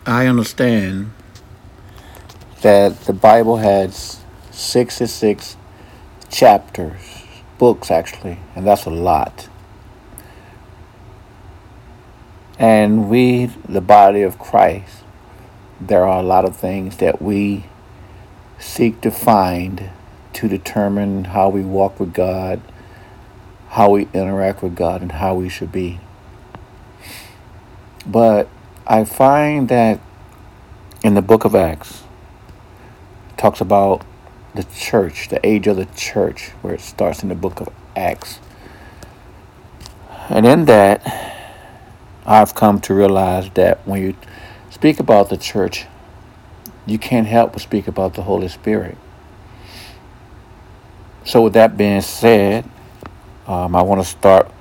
I understand that the Bible has 66 chapters, books actually, and that's a lot. And we, the body of Christ, there are a lot of things that we seek to find to determine how we walk with God, how we interact with God, and how we should be. But I find that in the book of Acts, it talks about the church, the age of the church, where it starts in the book of Acts. And in that, I've come to realize that when you speak about the church, you can't help but speak about the Holy Spirit. So with that being said, I want to start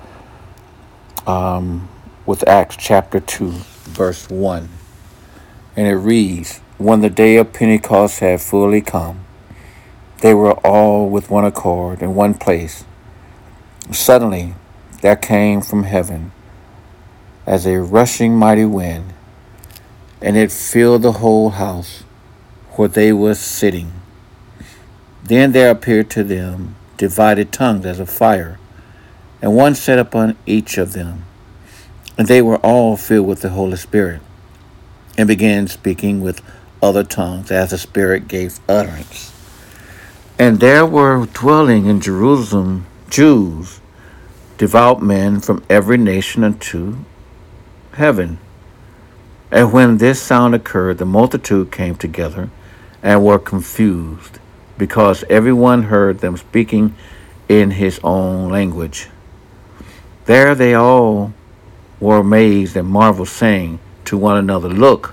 with Acts chapter 2, verse 1. And it reads, "When the day of Pentecost had fully come, they were all with one accord in one place. Suddenly there came from heaven as a rushing mighty wind, and it filled the whole house where they were sitting. Then there appeared to them divided tongues as of fire, and one sat upon each of them. And they were all filled with the Holy Spirit, and began speaking with other tongues as the Spirit gave utterance. And there were dwelling in Jerusalem Jews, devout men from every nation unto heaven. And when this sound occurred, the multitude came together and were confused, because everyone heard them speaking in his own language. There they all were amazed and marveled, saying to one another, 'Look,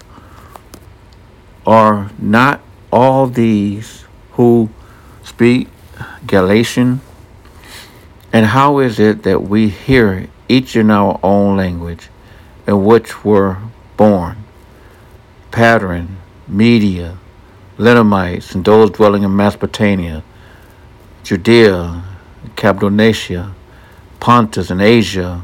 are not all these who speak Galatian? And how is it that we hear each in our own language, in which were born Pattern, Media, Lenamites, and those dwelling in Mesopotamia, Judea, Cappadocia, Pontus and Asia,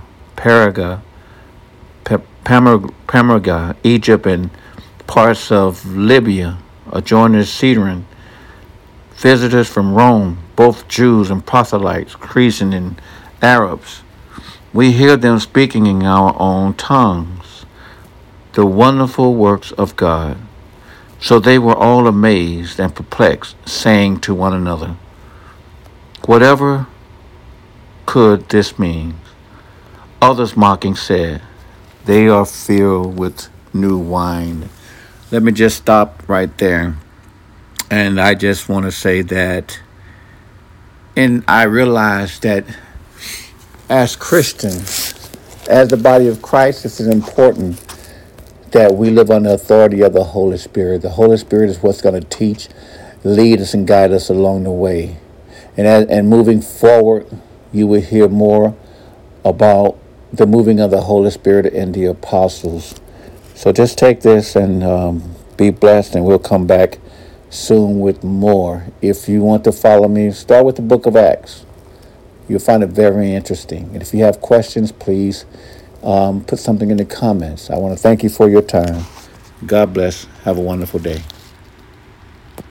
Pamurga, Egypt, and parts of Libya, adjoining Sidon, visitors from Rome, both Jews and proselytes, Cretans and Arabs. We hear them speaking in our own tongues the wonderful works of God.' So they were all amazed and perplexed, saying to one another, 'Whatever could this mean?' Others mocking said, 'They are filled with new wine.'" Let me just stop right there. And I just want to say that, and I realize that as Christians, as the body of Christ, it's important that we live under the authority of the Holy Spirit. The Holy Spirit is what's going to teach, lead us, and guide us along the way. And moving forward, you will hear more about the moving of the Holy Spirit and the apostles. So just take this and be blessed, and we'll come back soon with more. If you want to follow me, start with the book of Acts. You'll find it very interesting. And if you have questions, please put something in the comments. I want to thank you for your time. God bless. Have a wonderful day.